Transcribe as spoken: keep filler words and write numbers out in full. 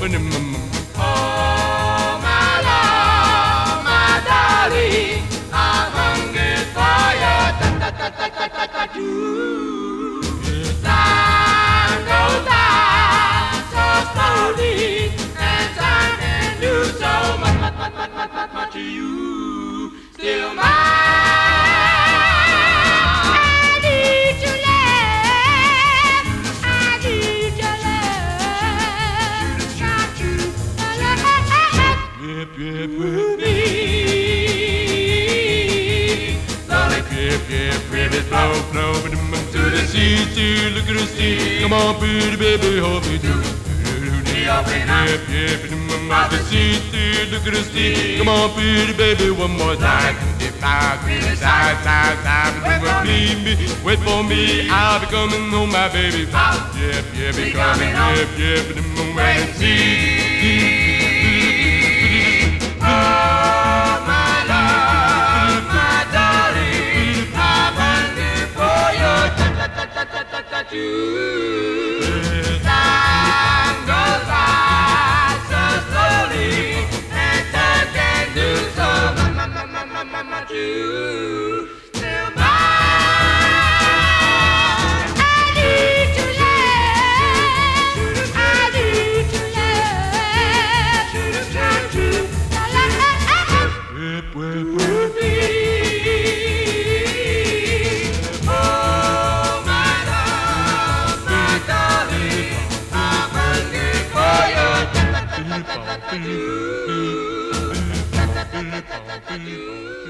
Oh, my love, my darling, I'm hungry for you. Ta ta ta ta ta ta ta do. Time goes by so slowly, and time can do so much, much, much, much, much, much, much to you. Still mine. I need your love. I need your love. Try to love. Yep, yep, with me. Slowly, yep, yep, baby, flow, flow, to the sea, to look at the sea. Come on, pretty baby, hold me to it. Yep, yep, from the sea, to look at the sea. Come on, pretty baby, one more time. Side, side, side, wait me, wait for me. I'll be coming home, my baby. Yep, yep, be coming home. Yep, yep, wait and see. Oh, my love, my darling, I'm hungry for you. Ta ta ta ta ta ta ta too. Time goes by so slowly, and time can do so much, much, much, much, much, much too. Still mine. I need your love. I need your love. Try to love. Whip, whip, whip me. Oh, my love, my darling, I'm hungry for you. Ta ta ta ta ta ta ta. Ta ta ta ta ta ta ta.